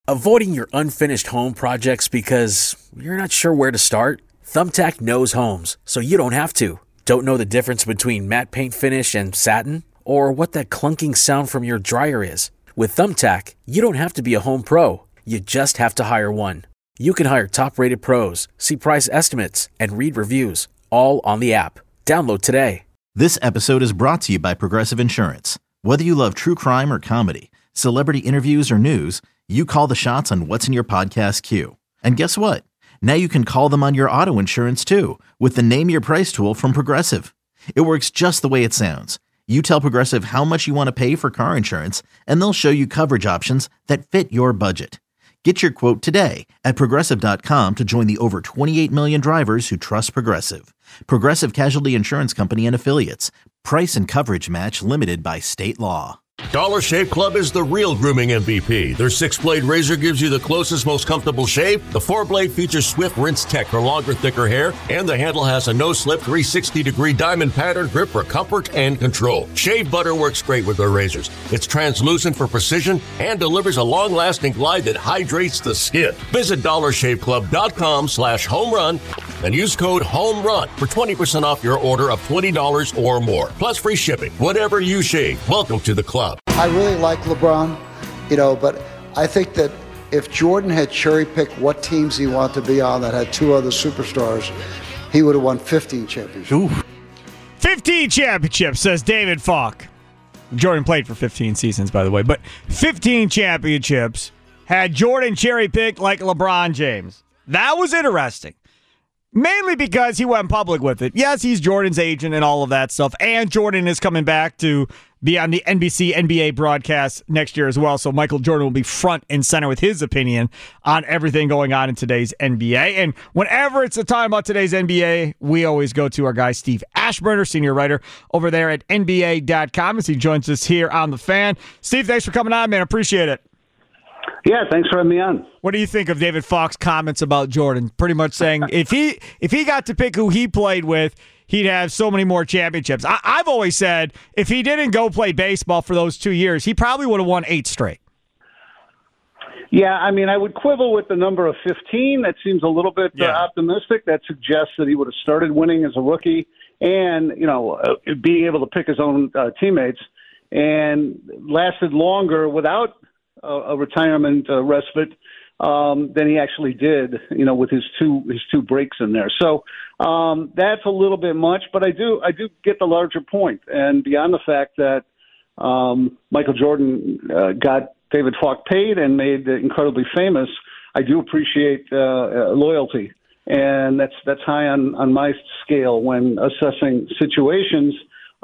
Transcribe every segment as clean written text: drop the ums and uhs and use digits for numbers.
Avoiding your unfinished home projects because you're not sure where to start? Thumbtack knows homes, so you don't have to. Don't know the difference between matte paint finish and satin? Or what that clunking sound from your dryer is? With Thumbtack, you don't have to be a home pro. You just have to hire one. You can hire top-rated pros, see price estimates, and read reviews, all on the app. Download today. This episode is brought to you by Progressive Insurance. Whether you love true crime or comedy, celebrity interviews or news, you call the shots on what's in your podcast queue. And guess what? Now you can call them on your auto insurance too with the Name Your Price tool from Progressive. It works just the way it sounds. You tell Progressive how much you want to pay for car insurance, and they'll show you coverage options that fit your budget. Get your quote today at Progressive.com to join the over 28 million drivers who trust Progressive. Progressive Casualty Insurance Company and Affiliates. Price and coverage match limited by state law. Dollar Shave Club is the real grooming MVP. Their 6-blade razor gives you the closest, most comfortable shave. The 4-blade features swift rinse tech for longer, thicker hair. And the handle has a no-slip 360-degree diamond pattern grip for comfort and control. Shave butter works great with their razors. It's translucent for precision and delivers a long-lasting glide that hydrates the skin. Visit DollarShaveClub.com/homerun and use code HOMERUN for 20% off your order of $20 or more. Plus free shipping. Whatever you shave, welcome to the club. I really like LeBron, but I think that if Jordan had cherry-picked what teams he wanted to be on that had two other superstars, he would have won 15 championships. Ooh. 15 championships, says David Falk. Jordan played for 15 seasons, by the way, but 15 championships had Jordan cherry-picked like LeBron James. That was interesting. Mainly because he went public with it. Yes, he's Jordan's agent and all of that stuff. And Jordan is coming back to be on the NBC NBA broadcast next year as well. So Michael Jordan will be front and center with his opinion on everything going on in today's NBA. And whenever it's a time about today's NBA, we always go to our guy Steve Ashburner, senior writer over there at NBA.com, as he joins us here on The Fan. Steve, thanks for coming on, man. Appreciate it. Yeah, thanks for having me on. What do you think of David Falk's comments about Jordan? Pretty much saying if he got to pick who he played with, he'd have so many more championships. I've always said if he didn't go play baseball for those 2 years, he probably would have won 8 straight. Yeah, I mean, I would quibble with the number of 15. That seems a little bit optimistic. That suggests that he would have started winning as a rookie and, being able to pick his own teammates and lasted longer without a retirement respite than he actually did, with his two breaks in there. So that's a little bit much, but I do get the larger point. And beyond the fact that Michael Jordan got David Falk paid and made incredibly famous, I do appreciate loyalty, and that's high on my scale when assessing situations.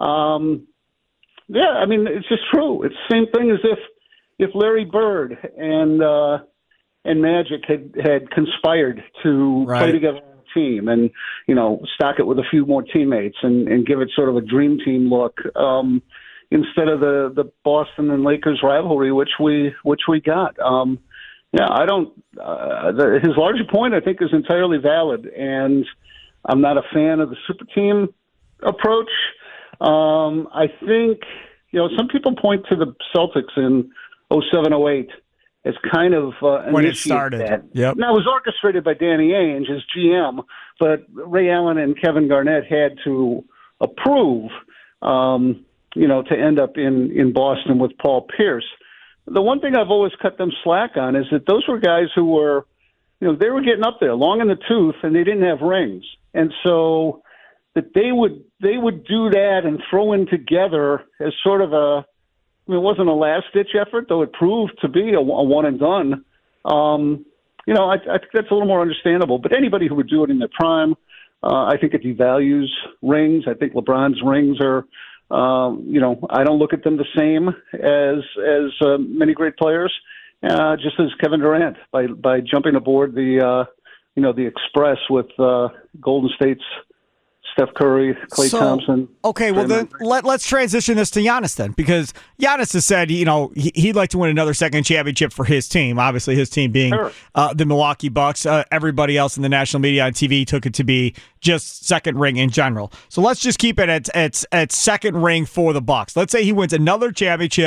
Yeah, I mean, it's just true. It's the same thing as if Larry Bird and Magic had conspired to play together on a team and, stock it with a few more teammates and give it sort of a dream team look instead of the Boston and Lakers rivalry, which we got. I don't. His larger point, I think, is entirely valid, and I'm not a fan of the super team approach. I think some people point to the Celtics in 07-08 as kind of when it started. Yep. Now, it was orchestrated by Danny Ainge as GM, but Ray Allen and Kevin Garnett had to approve, to end up in Boston with Paul Pierce. The one thing I've always cut them slack on is that those were guys who were, they were getting up there, long in the tooth, and they didn't have rings. And so that they would do that and throw in together as sort of it wasn't a last-ditch effort, though it proved to be a one-and-done. I think that's a little more understandable. But anybody who would do it in their prime, I think it devalues rings. I think LeBron's rings are, I don't look at them the same as many great players, just as Kevin Durant by jumping aboard the Express with Golden State's Steph Curry, Klay Thompson. Okay, well then let's transition this to Giannis then, because Giannis has said he'd like to win another second championship for his team. Obviously, his team being the Milwaukee Bucks. Everybody else in the national media on TV took it to be just second ring in general. So let's just keep it at second ring for the Bucks. Let's say he wins another championship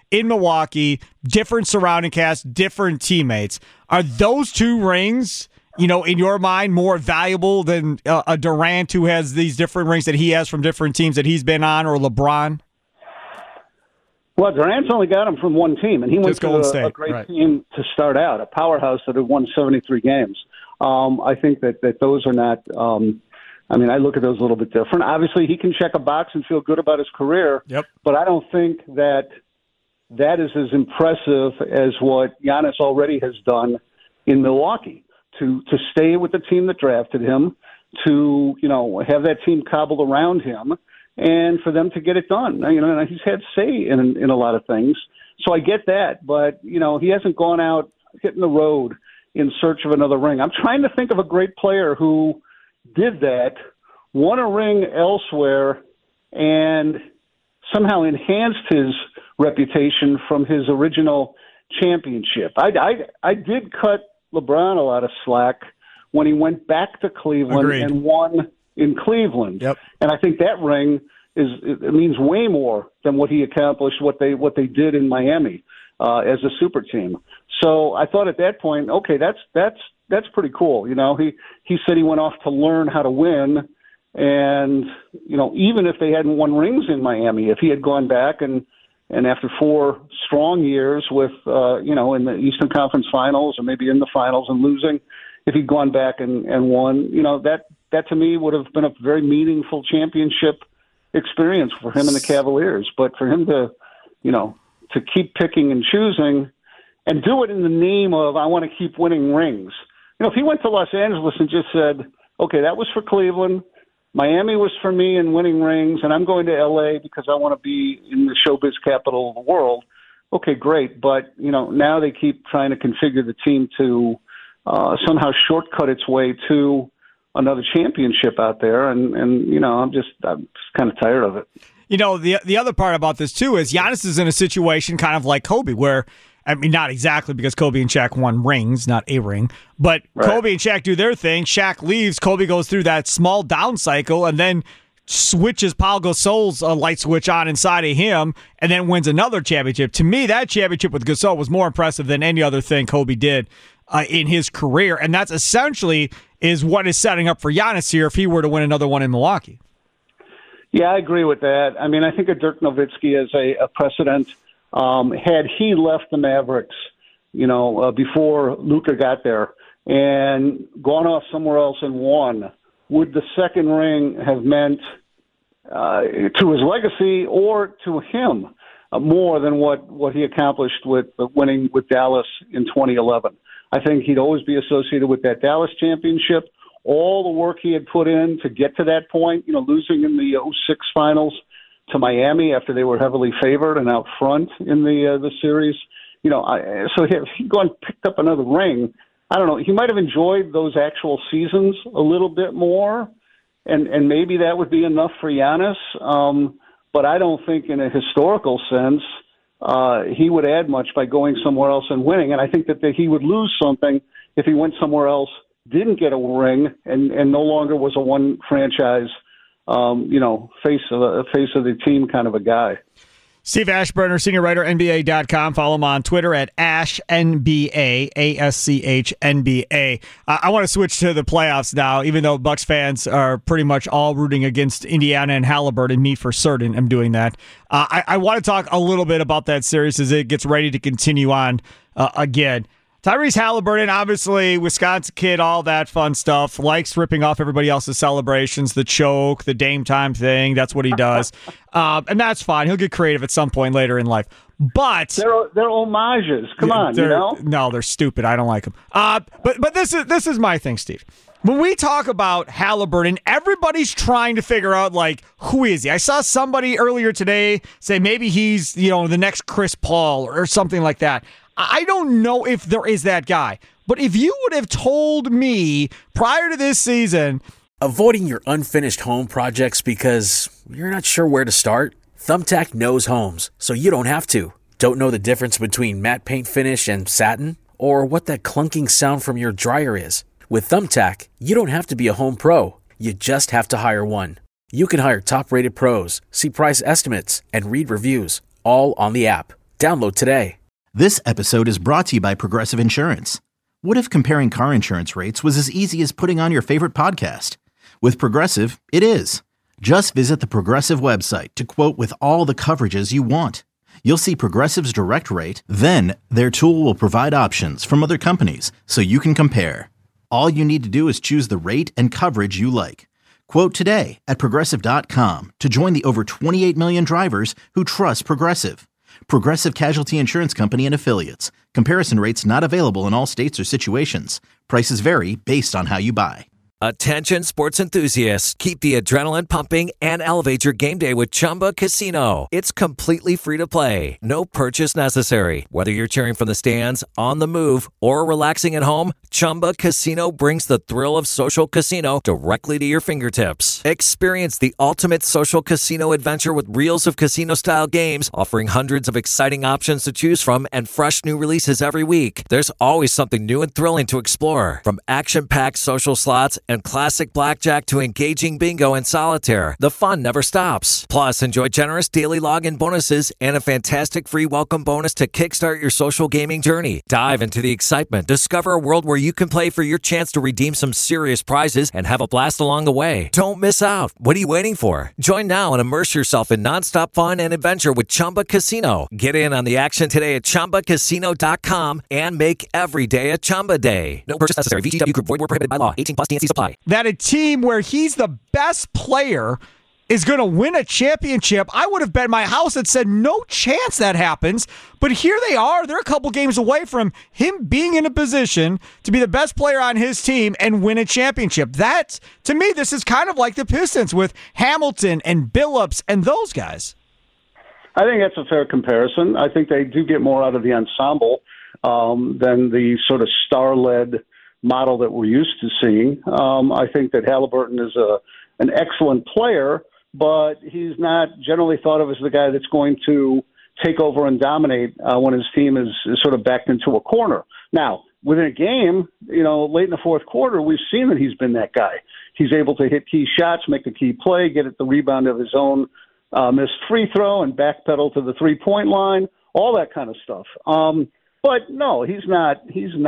in Milwaukee, different surrounding cast, different teammates. Are those 2 rings, in your mind, more valuable than a Durant who has these different rings that he has from different teams that he's been on, or LeBron? Well, Durant's only got him from one team, and he went to a great team to start out, a powerhouse that had won 73 games. I think that those are not I look at those a little bit different. Obviously, he can check a box and feel good about his career, but I don't think that is as impressive as what Giannis already has done in Milwaukee, to stay with the team that drafted him, to have that team cobbled around him, and for them to get it done. He's had say in a lot of things, so I get that. But he hasn't gone out hitting the road in search of another ring. I'm trying to think of a great player who did that, won a ring elsewhere, and somehow enhanced his reputation from his original championship. I did cut LeBron a lot of slack when he went back to Cleveland and won in Cleveland. And I think that ring means way more than what he accomplished, what they did in Miami as a super team. So I thought at that point, okay, that's pretty cool. He said he went off to learn how to win, and even if they hadn't won rings in Miami, if he had gone back and after 4 strong years with in the Eastern Conference Finals or maybe in the finals and losing, if he'd gone back and won, that to me would have been a very meaningful championship experience for him and the Cavaliers. But for him to keep picking and choosing and do it in the name of, I want to keep winning rings. If he went to Los Angeles and just said, okay, that was for Cleveland, Miami was for me in winning rings, and I'm going to L.A. because I want to be in the showbiz capital of the world, okay, great. But, now they keep trying to configure the team to somehow shortcut its way to another championship out there, and I'm just kind of tired of it. The other part about this, too, is Giannis is in a situation kind of like Kobe, where, not exactly, because Kobe and Shaq won rings, not a ring, but Kobe and Shaq do their thing. Shaq leaves. Kobe goes through that small down cycle and then switches Pau Gasol's light switch on inside of him and then wins another championship. To me, that championship with Gasol was more impressive than any other thing Kobe did in his career, and that's essentially is what is setting up for Giannis here if he were to win another one in Milwaukee. Yeah, I agree with that. I think of Dirk Nowitzki as a precedent. Had he left the Mavericks, before Luka got there and gone off somewhere else and won, would the second ring have meant to his legacy or to him more than what he accomplished with winning with Dallas in 2011? I think he'd always be associated with that Dallas championship, all the work he had put in to get to that point, losing in the 2006 finals to Miami after they were heavily favored and out front in the series. So if he'd gone and picked up another ring, I don't know, he might have enjoyed those actual seasons a little bit more, and maybe that would be enough for Giannis. But I don't think in a historical sense he would add much by going somewhere else and winning. And I think that he would lose something if he went somewhere else, didn't get a ring, and no longer was a one franchise, face of the team kind of a guy. Steve Ashburner, senior writer, NBA.com. Follow him on Twitter at AshNBA, ASCHNBA. I want to switch to the playoffs now, even though Bucks fans are pretty much all rooting against Indiana and Halliburton. Me for certain am doing that. I want to talk a little bit about that series as it gets ready to continue on again. Tyrese Halliburton, obviously, Wisconsin kid, all that fun stuff, likes ripping off everybody else's celebrations, the choke, the Dame time thing. That's what he does. And that's fine. He'll get creative at some point later in life. But they're homages. Come on, No, they're stupid. I don't like them. But this is my thing, Steve. When we talk about Halliburton, everybody's trying to figure out, who is he? I saw somebody earlier today say maybe he's, the next Chris Paul or something like that. I don't know if there is that guy, but if you would have told me prior to this season... Avoiding your unfinished home projects because you're not sure where to start? Thumbtack knows homes, so you don't have to. Don't know the difference between matte paint finish and satin? Or what that clunking sound from your dryer is? With Thumbtack, you don't have to be a home pro. You just have to hire one. You can hire top-rated pros, see price estimates, and read reviews, all on the app. Download today. This episode is brought to you by Progressive Insurance. What if comparing car insurance rates was as easy as putting on your favorite podcast? With Progressive, it is. Just visit the Progressive website to quote with all the coverages you want. You'll see Progressive's direct rate, then their tool will provide options from other companies so you can compare. All you need to do is choose the rate and coverage you like. Quote today at Progressive.com to join the over 28 million drivers who trust Progressive. Progressive Casualty Insurance Company and Affiliates. Comparison rates not available in all states or situations. Prices vary based on how you buy. Attention sports enthusiasts, keep the adrenaline pumping and elevate your game day with Chumba Casino. It's completely free to play. No purchase necessary. Whether you're cheering from the stands, on the move, or relaxing at home, Chumba Casino brings the thrill of social casino directly to your fingertips. Experience the ultimate social casino adventure with reels of casino-style games, offering hundreds of exciting options to choose from and fresh new releases every week. There's always something new and thrilling to explore. From action-packed social slots and classic blackjack to engaging bingo and solitaire, the fun never stops. Plus, enjoy generous daily login bonuses and a fantastic free welcome bonus to kickstart your social gaming journey. Dive into the excitement. Discover a world where you can play for your chance to redeem some serious prizes and have a blast along the way. Don't miss out. What are you waiting for? Join now and immerse yourself in nonstop fun and adventure with Chumba Casino. Get in on the action today at ChumbaCasino.com and make every day a Chumba day. No purchase necessary. VGW Group. Void where prohibited by law. 18 plus TNC supply. That a team where he's the best player is going to win a championship. I would have bet my house that said no chance that happens. But here they are. They're a couple games away from him being in a position to be the best player on his team and win a championship. That, to me, this is kind of like the Pistons with Hamilton and Billups and those guys. I think that's a fair comparison. I think they do get more out of the ensemble than the sort of star-led model that we're used to seeing. I think that Halliburton is an excellent player, but he's not generally thought of as the guy that's going to take over and dominate when his team is sort of backed into a corner. Now, within a game, late in the fourth quarter, we've seen that he's been that guy. He's able to hit key shots, make a key play, get at the rebound of his own missed free throw and backpedal to the three-point line, all that kind of stuff. But no, he's not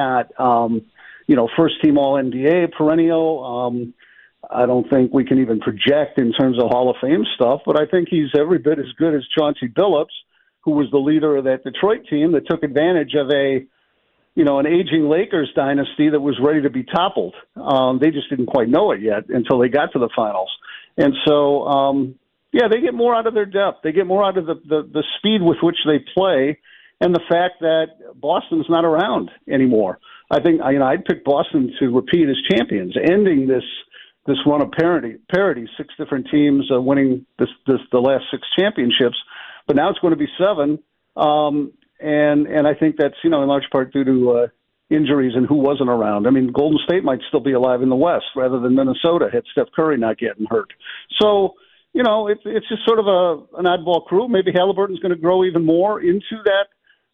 first team All-NBA perennial. I don't think we can even project in terms of Hall of Fame stuff, but I think he's every bit as good as Chauncey Billups, who was the leader of that Detroit team that took advantage of an aging Lakers dynasty that was ready to be toppled. They just didn't quite know it yet until they got to the finals. And so, they get more out of their depth. They get more out of the speed with which they play and the fact that Boston's not around anymore. I think I'd pick Boston to repeat as champions, ending this run of parity, 6 different teams winning the last 6 championships, but now it's going to be 7, and I think that's in large part due to injuries and who wasn't around. I mean, Golden State might still be alive in the West rather than Minnesota had Steph Curry not getting hurt. So it's just sort of an oddball crew. Maybe Halliburton's going to grow even more into that,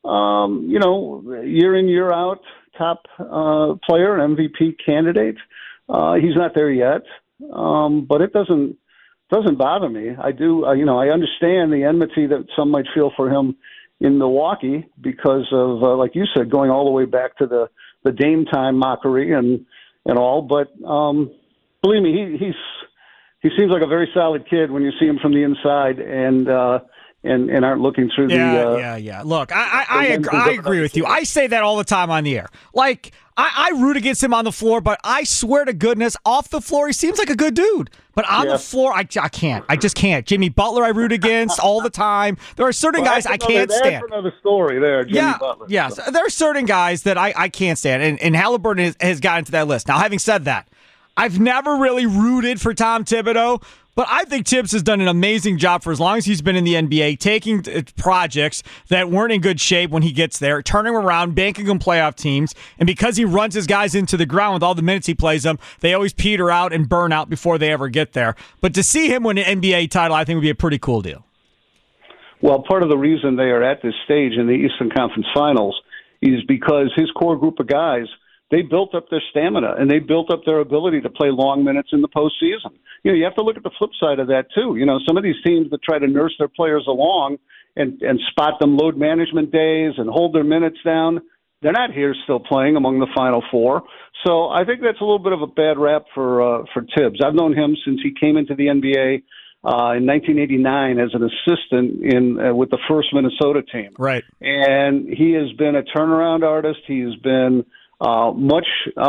year in year out top player, MVP candidate. He's not there yet, but it doesn't bother me. I do, I understand the enmity that some might feel for him in Milwaukee because of, like you said, going all the way back to the Dame time mockery and all. But believe me, he seems like a very solid kid when you see him from the inside and aren't looking through Yeah. Look, I agree with you. I say that all the time on the air. Like, I root against him on the floor, but I swear to goodness, off the floor, he seems like a good dude. But on the floor, I can't. I just can't. Jimmy Butler, I root against all the time. There are certain guys I can't stand. That's another story there, Jimmy Butler. Yes. There are certain guys that I can't stand, and Halliburton has gotten to that list. Now, having said that, I've never really rooted for Tom Thibodeau, but I think Tibbs has done an amazing job for as long as he's been in the NBA, taking projects that weren't in good shape when he gets there, turning them around, banking them playoff teams, and because he runs his guys into the ground with all the minutes he plays them, they always peter out and burn out before they ever get there. But to see him win an NBA title, I think would be a pretty cool deal. Well, part of the reason they are at this stage in the Eastern Conference Finals is because his core group of guys, they built up their stamina and they built up their ability to play long minutes in the postseason. You have to look at the flip side of that too. Some of these teams that try to nurse their players along and spot them load management days and hold their minutes down. They're not here still playing among the Final Four. So I think that's a little bit of a bad rap for Tibbs. I've known him since he came into the NBA in 1989 as an assistant with the first Minnesota team. Right. And he has been a turnaround artist. He has been much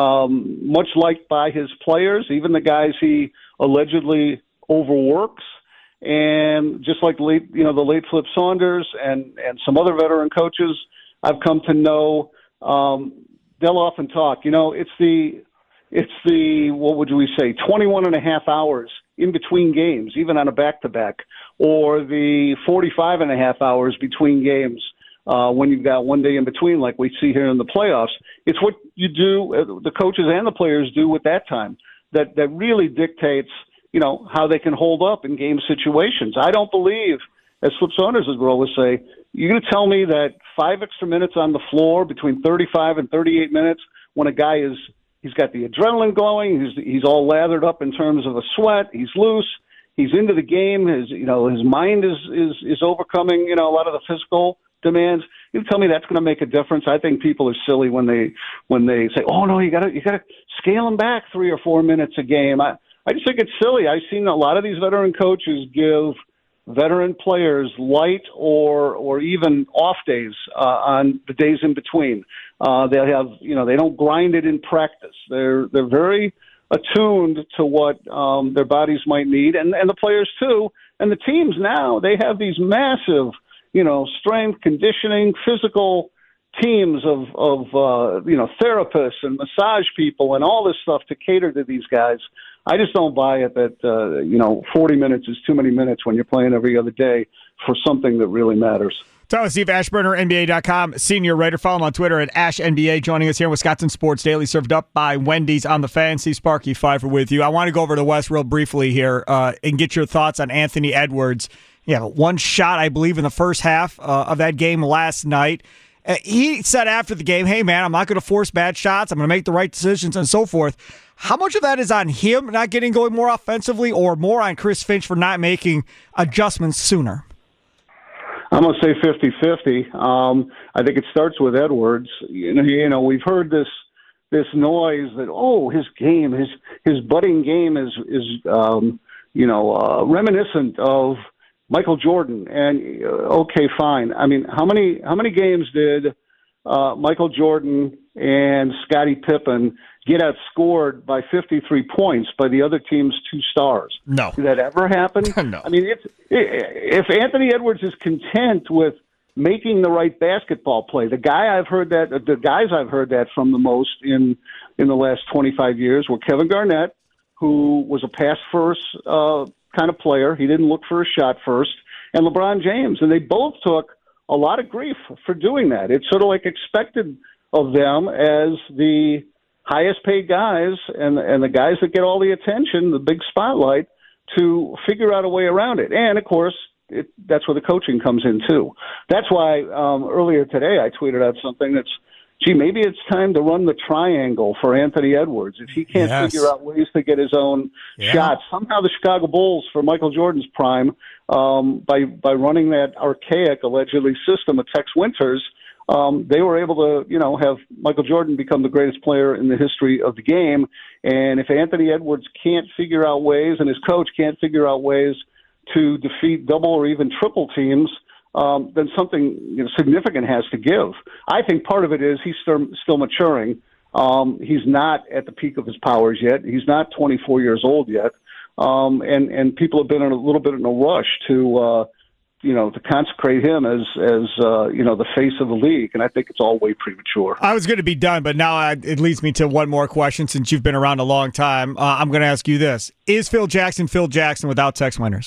liked by his players, even the guys he allegedly overworks. And just like the late Flip Saunders and some other veteran coaches I've come to know, they'll often talk. It's the what would we say, 21 and a half hours in between games, even on a back-to-back, or the 45 and a half hours between games when you've got one day in between, like we see here in the playoffs. It's what you do, the coaches and the players do with that time, that really dictates, how they can hold up in game situations. I don't believe, as Flip Saunders would always say, you're going to tell me that 5 extra minutes on the floor between 35 and 38 minutes when a guy he's got the adrenaline going, he's all lathered up in terms of a sweat, he's loose, he's into the game, his mind is overcoming, a lot of the physical demands. You tell me that's going to make a difference? I think people are silly when they say, "Oh no, you got to scale them back 3 or 4 minutes a game." I just think it's silly. I've seen a lot of these veteran coaches give veteran players light or even off days on the days in between. They have, they don't grind it in practice. They're very attuned to what their bodies might need, and the players too, and the teams now. They have these massive, strength, conditioning, physical teams of therapists and massage people and all this stuff to cater to these guys. I just don't buy it that 40 minutes is too many minutes when you're playing every other day for something that really matters. So Steve Ashburner, NBA.com, senior writer. Follow him on Twitter at AshNBA. Joining us here in Wisconsin Sports Daily, served up by Wendy's on the Fan. Steve Sparky Pfeiffer with you. I want to go over to West real briefly here and get your thoughts on Anthony Edwards. Yeah, one shot, I believe, in the first half of that game last night. He said after the game, hey, man, I'm not going to force bad shots. I'm going to make the right decisions and so forth. How much of that is on him not getting going more offensively or more on Chris Finch for not making adjustments sooner? I'm going to say 50-50. I think it starts with Edwards. We've heard this noise that, his game, his budding game is reminiscent of Michael Jordan. And okay, fine. I mean, how many games did Michael Jordan and Scottie Pippen get outscored by 53 points by the other team's 2 stars? No. Did that ever happen? No. I mean, if Anthony Edwards is content with making the right basketball play, the guys I've heard that from the most in the last 25 years were Kevin Garnett, who was a pass first kind of player. He didn't look for a shot first, and LeBron James, and they both took a lot of grief for doing that. It's sort of like expected of them as the highest paid guys and the guys that get all the attention, the big spotlight, to figure out a way around it. And, of course, that's where the coaching comes in, too. That's why earlier today I tweeted out something that's, maybe it's time to run the triangle for Anthony Edwards. If he can't figure out ways to get his own shots, somehow the Chicago Bulls, for Michael Jordan's prime, by running that archaic, allegedly, system of Tex Winters, they were able to, have Michael Jordan become the greatest player in the history of the game. And if Anthony Edwards can't figure out ways, and his coach can't figure out ways to defeat double or even triple teams, then something significant has to give. I think part of it is he's still maturing. He's not at the peak of his powers yet. He's not 24 years old yet. And people have been in a little bit in a rush to consecrate him as the face of the league, and I think it's all way premature. I was going to be done, but now it leads me to one more question. Since you've been around a long time, I'm going to ask you this: is Phil Jackson without Tex Winters?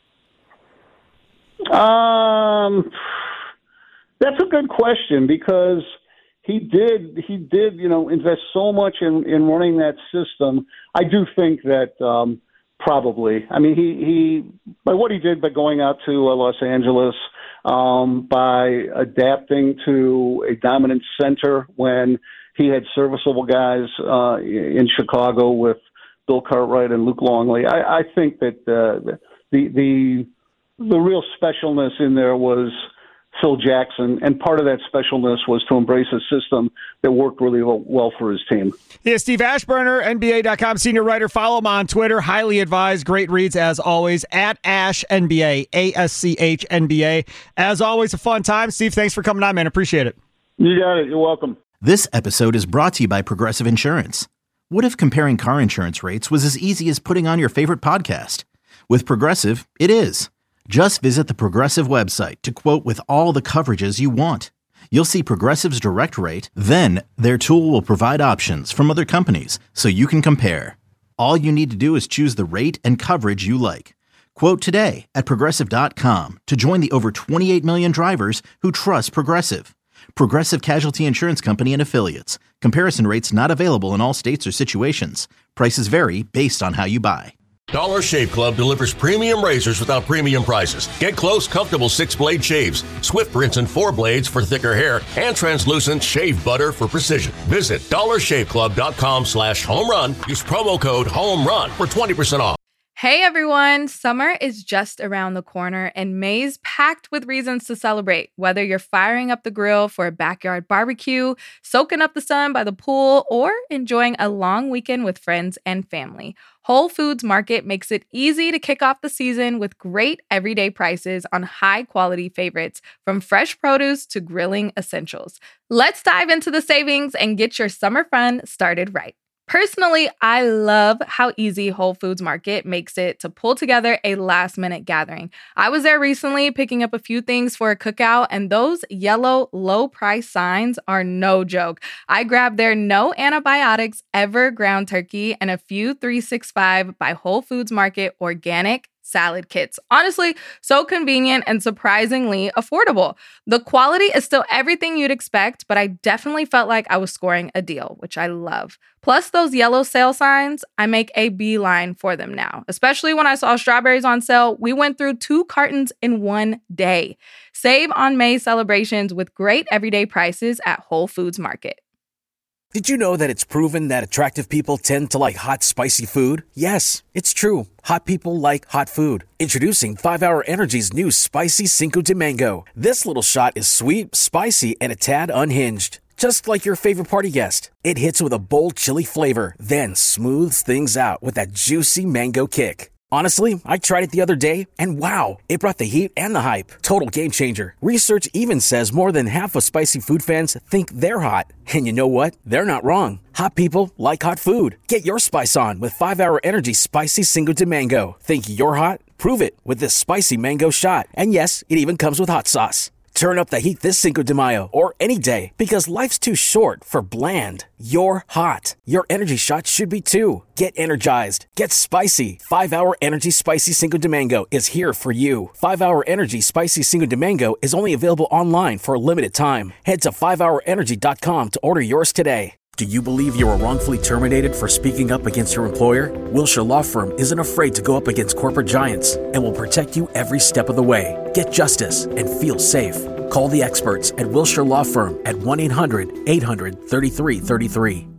That's a good question, because he did invest so much in running that system. I do think that. Probably. I mean, he by what he did by going out to Los Angeles, by adapting to a dominant center when he had serviceable guys in Chicago with Bill Cartwright and Luke Longley. I think that the the real specialness in there was Phil Jackson, and part of that specialness was to embrace a system that worked really well for his team. Yeah, Steve Ashburner, NBA.com senior writer. Follow him on Twitter. Highly advised. Great reads as always. At AshNBA, ASCHNBA. As always, a fun time. Steve, thanks for coming on, man. Appreciate it. You got it. You're welcome. This episode is brought to you by Progressive Insurance. What if comparing car insurance rates was as easy as putting on your favorite podcast? With Progressive, it is. Just visit the Progressive website to quote with all the coverages you want. You'll see Progressive's direct rate, then their tool will provide options from other companies so you can compare. All you need to do is choose the rate and coverage you like. Quote today at Progressive.com to join the over 28 million drivers who trust Progressive. Progressive Casualty Insurance Company and Affiliates. Comparison rates not available in all states or situations. Prices vary based on how you buy. Dollar Shave Club delivers premium razors without premium prices. Get close, comfortable 6-blade shaves, Swift rinse and 4 blades for thicker hair, and translucent shave butter for precision. Visit dollarshaveclub.com/homerun. Use promo code HOMERUN for 20% off. Hey everyone, summer is just around the corner and May's packed with reasons to celebrate. Whether you're firing up the grill for a backyard barbecue, soaking up the sun by the pool, or enjoying a long weekend with friends and family, Whole Foods Market makes it easy to kick off the season with great everyday prices on high-quality favorites, from fresh produce to grilling essentials. Let's dive into the savings and get your summer fun started right. Personally, I love how easy Whole Foods Market makes it to pull together a last-minute gathering. I was there recently picking up a few things for a cookout, and those yellow low-price signs are no joke. I grabbed their no antibiotics ever ground turkey and a few 365 by Whole Foods Market organic salad kits. Honestly, so convenient and surprisingly affordable. The quality is still everything you'd expect, but I definitely felt like I was scoring a deal, which I love. Plus those yellow sale signs, I make a beeline for them now. Especially when I saw strawberries on sale, we went through 2 cartons in one day. Save on May celebrations with great everyday prices at Whole Foods Market. Did you know that it's proven that attractive people tend to like hot, spicy food? Yes, it's true. Hot people like hot food. Introducing 5-Hour Energy's new Spicy Cinco de Mango. This little shot is sweet, spicy, and a tad unhinged. Just like your favorite party guest. It hits with a bold chili flavor, then smooths things out with that juicy mango kick. Honestly, I tried it the other day, and wow, it brought the heat and the hype. Total game changer. Research even says more than half of spicy food fans think they're hot. And you know what? They're not wrong. Hot people like hot food. Get your spice on with 5-Hour Energy Spicy Cinco de Mango. Think you're hot? Prove it with this spicy mango shot. And yes, it even comes with hot sauce. Turn up the heat this Cinco de Mayo or any day, because life's too short for bland. You're hot. Your energy shot should be too. Get energized. Get spicy. 5-Hour Energy Spicy Cinco de Mango is here for you. 5-Hour Energy Spicy Cinco de Mango is only available online for a limited time. Head to 5hourenergy.com to order yours today. Do you believe you were wrongfully terminated for speaking up against your employer? Wilshire Law Firm isn't afraid to go up against corporate giants and will protect you every step of the way. Get justice and feel safe. Call the experts at Wilshire Law Firm at 1-800-800-3333.